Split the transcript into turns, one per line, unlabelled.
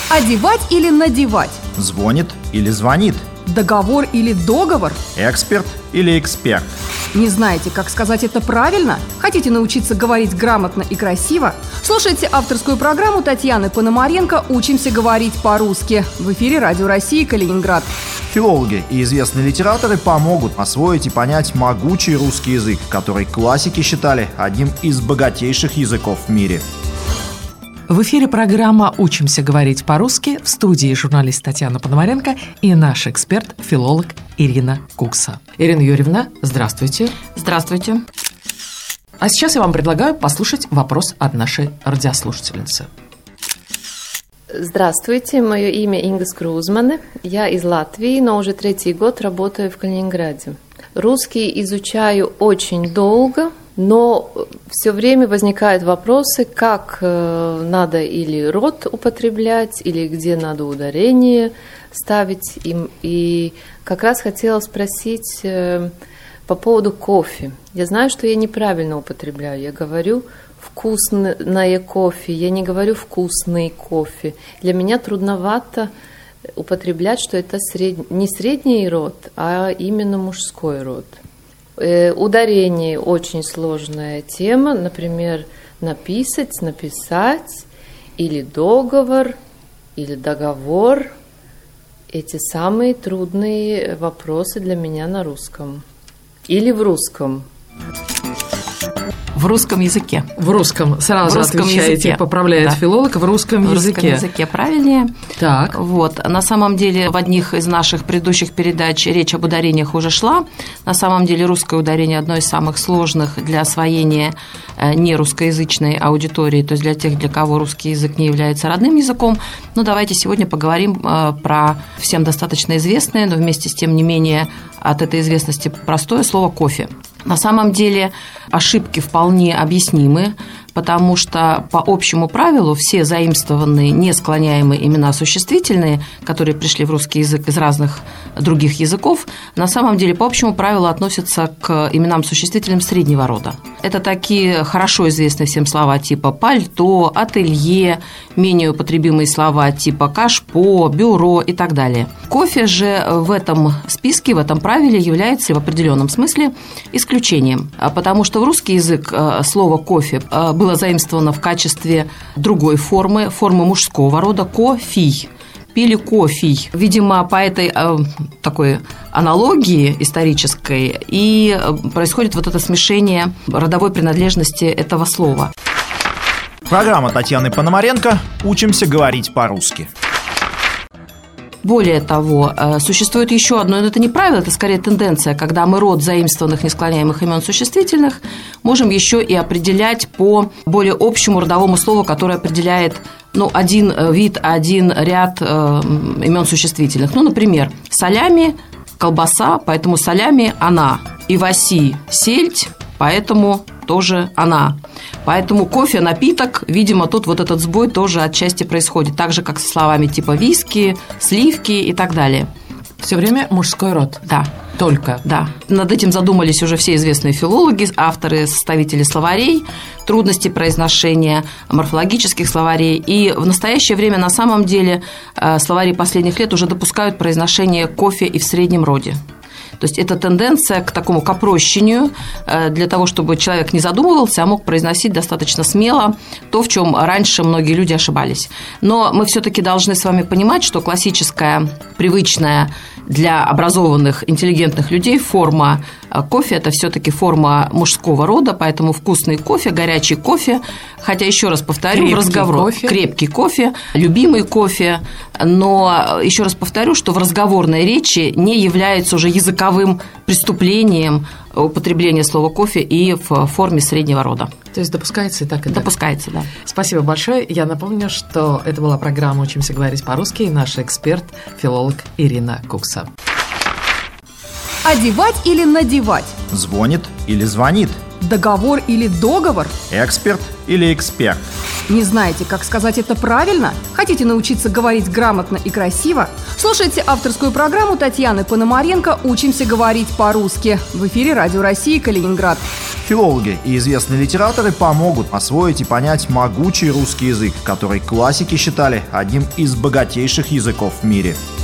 Одевать или надевать?
Звонит или звонит?
Договор или договор?
Эксперт или эксперт?
Не знаете, как сказать это правильно? Хотите научиться говорить грамотно и красиво? Слушайте авторскую программу Татьяны Пономаренко «Учимся говорить по-русски». В эфире Радио России, Калининград.
Филологи и известные литераторы помогут освоить и понять могучий русский язык, который классики считали одним из богатейших языков в мире.
В эфире программа «Учимся говорить по-русски», в студии журналист Татьяна Пономаренко и наш эксперт, филолог Ирина Кукса. Ирина Юрьевна, здравствуйте.
Здравствуйте.
А сейчас я вам предлагаю послушать вопрос от нашей радиослушательницы.
Здравствуйте, мое имя Инга Скрузмане. Я из Латвии, но уже 3-й год работаю в Калининграде. Русский изучаю очень долго, но все время возникают вопросы, как надо или род употреблять, или где надо ударение ставить им. И как раз хотела спросить по поводу кофе. Я знаю, что я неправильно употребляю. Я говорю «вкусное кофе», я не говорю «вкусный кофе». Для меня трудновато употреблять, что это не средний род, а именно мужской род. Ударение – очень сложная тема. Например, написать, написать, или договор, или договор. Эти самые трудные вопросы для меня на русском. Или в русском.
В русском языке. В русском, сразу
в русском
отвечаете,
языке.
Поправляет филолог, в русском языке.
В русском языке правильнее.
Так.
Вот. На самом деле, в одних из наших предыдущих передач речь об ударениях уже шла. На самом деле, русское ударение одно из самых сложных для освоения нерусскоязычной аудитории, то есть для тех, для кого русский язык не является родным языком. Но давайте сегодня поговорим про всем достаточно известное, но вместе с тем не менее от этой известности простое слово «кофе». На самом деле ошибки вполне объяснимы, потому что по общему правилу все заимствованные, не склоняемые имена существительные, которые пришли в русский язык из разных других языков, на самом деле по общему правилу относятся к именам существительным среднего рода. Это такие хорошо известные всем слова типа пальто, ателье, менее употребимые слова типа кашпо, бюро и так далее. Кофе же в этом списке, в этом правиле является в определенном смысле исключением, потому что в русский язык слово «кофе» было заимствовано в качестве другой формы мужского рода «кофий». Пили кофе. Видимо, по этой такой аналогии исторической и происходит вот это смешение родовой принадлежности этого слова.
Программа Татьяны Пономаренко «Учимся говорить по-русски».
Более того, существует еще одно, но это не правило, это скорее тенденция, когда мы род заимствованных несклоняемых имен существительных можем еще и определять по более общему родовому слову, которое определяет один вид, один ряд имен существительных. Например, солями – колбаса, поэтому солями – она. Иваси – сельдь, поэтому тоже она. Поэтому кофе – напиток, видимо, тут вот этот сбой тоже отчасти происходит, так же, как со словами типа виски, сливки и так далее.
Все время мужской род?
Да.
Только?
Да. Над этим задумались уже все известные филологи, авторы, составители словарей, трудности произношения, морфологических словарей. И в настоящее время на самом деле словари последних лет уже допускают произношение кофе и в среднем роде. То есть это тенденция к такому к опрощению, для того, чтобы человек не задумывался, а мог произносить достаточно смело то, в чем раньше многие люди ошибались. Но мы все-таки должны с вами понимать, что классическая, привычная для образованных, интеллигентных людей форма кофе – это все-таки форма мужского рода, поэтому вкусный кофе, горячий кофе, хотя, еще раз повторю, в разговоре крепкий кофе, любимый кофе, но еще раз повторю, что в разговорной речи не является уже языковым преступлением употребление слова «кофе» и в форме среднего рода.
То есть допускается и так, и так?
Допускается, да.
Спасибо большое. Я напомню, что это была программа «Учимся говорить по-русски» и наш эксперт, филолог Ирина Кукса.
Одевать или надевать?
Звонит или звонит?
Договор или договор?
Эксперт или эксперт?
Не знаете, как сказать это правильно? Хотите научиться говорить грамотно и красиво? Слушайте авторскую программу Татьяны Пономаренко «Учимся говорить по-русски». В эфире Радио России, Калининград.
Филологи и известные литераторы помогут освоить и понять могучий русский язык, который классики считали одним из богатейших языков в мире.